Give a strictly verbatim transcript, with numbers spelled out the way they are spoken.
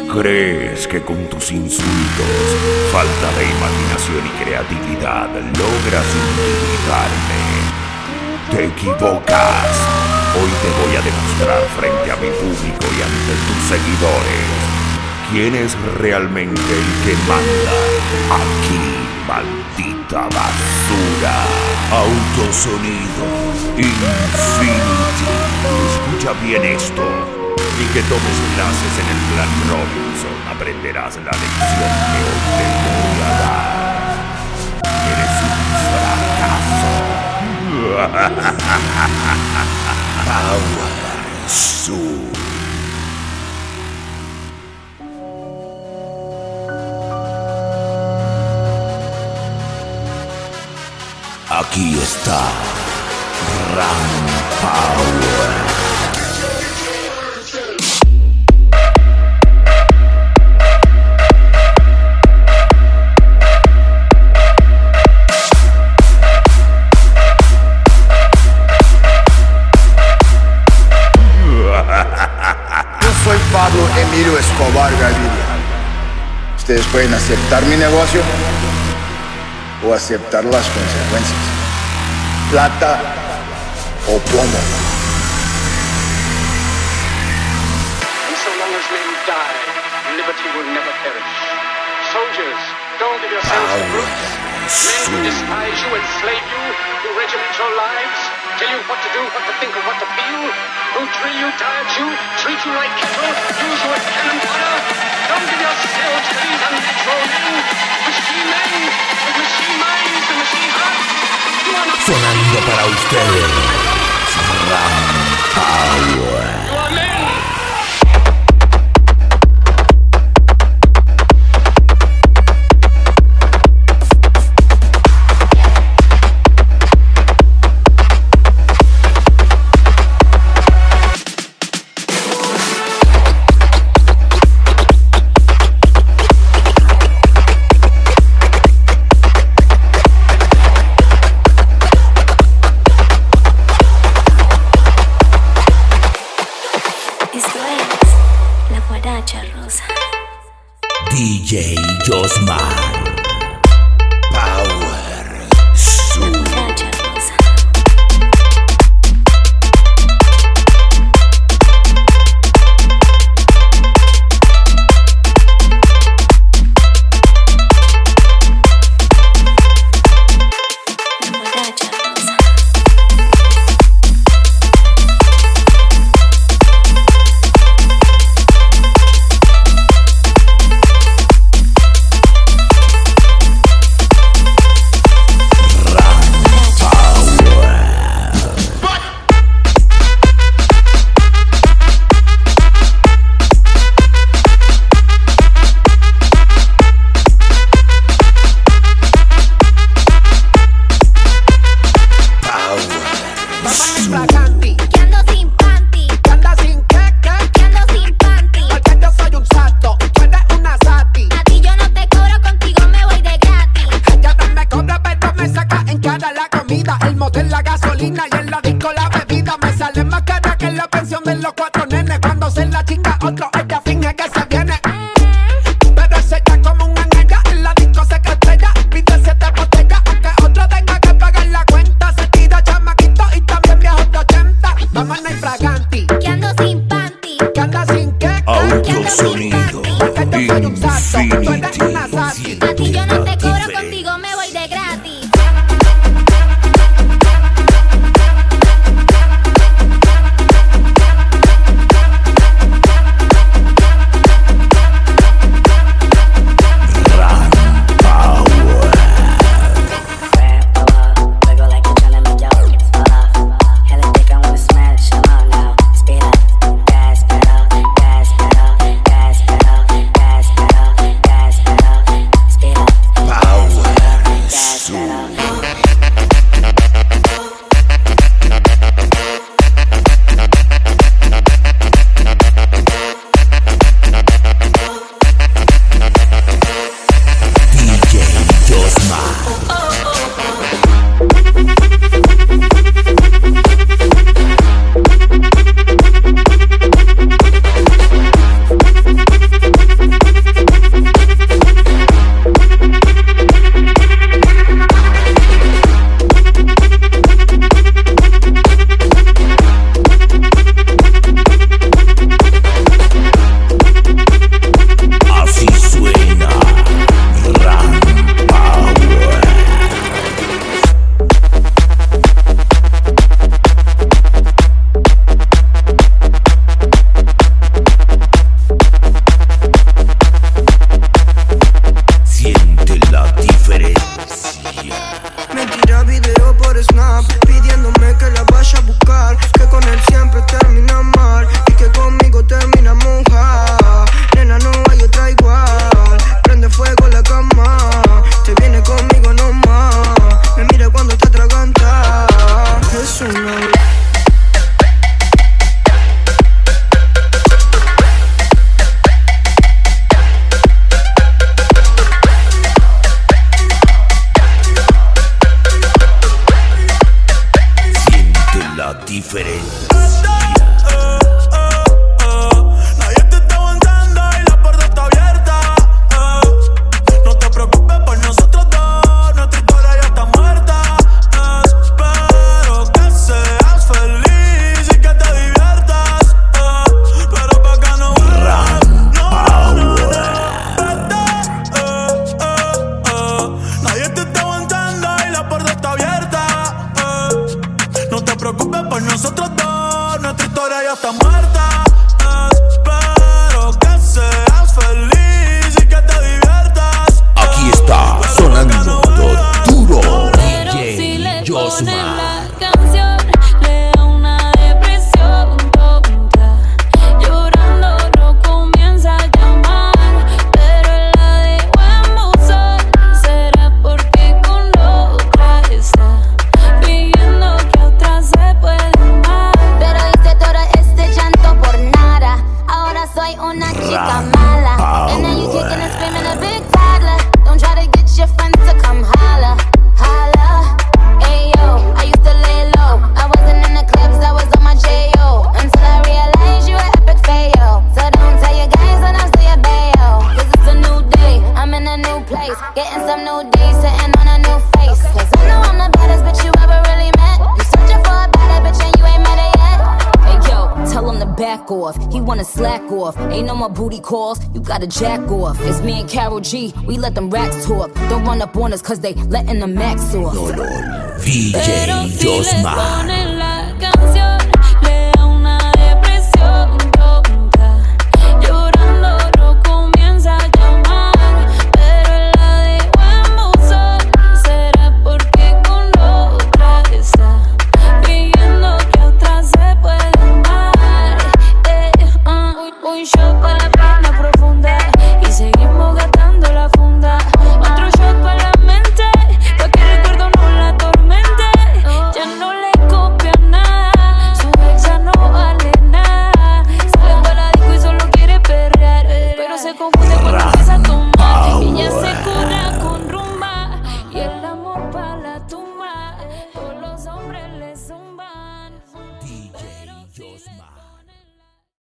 ¿Crees que con tus insultos, falta de imaginación y creatividad logras intimidarme? Te equivocas. Hoy te voy a demostrar frente a mi público y ante tus seguidores quién es realmente el que manda aquí, maldita basura. Autosonido Infinity. Escucha bien esto. Y que tomes clases en el plan Robinson, aprenderás la lección que hoy te voy a dar. Eres un fracaso. Power Sur. Aquí está Ram Power. Pablo Emilio Escobar Gaviria. Ustedes pueden aceptar mi negocio o aceptar las consecuencias. Plata o plomo. And so long as men die, liberty will never perish. Soldiers, don't give yourselves to brutes. Men who despise you, enslave you, who regiment your lives, tell you what to do, what to think, and what to feel, who drill you, diet you, treat you like cattle, use you as cannon fodder. Don't give yourselves to these unnatural men, machine men, with machine minds and machine hearts. You are not sonando para ustedes, Ram Power. You are men. D J Josmar. Power Sur. Autosonido Infinity. A ti yo no te cobro, contigo me voy de gratis. back off. He wanna slack off. Ain't no more booty calls. You gotta jack off. It's me and Karol G. We let them racks talk. Don't run up on us cause they letting the max off. No, no. D J Josman. Confunde cuando empieza a tomar.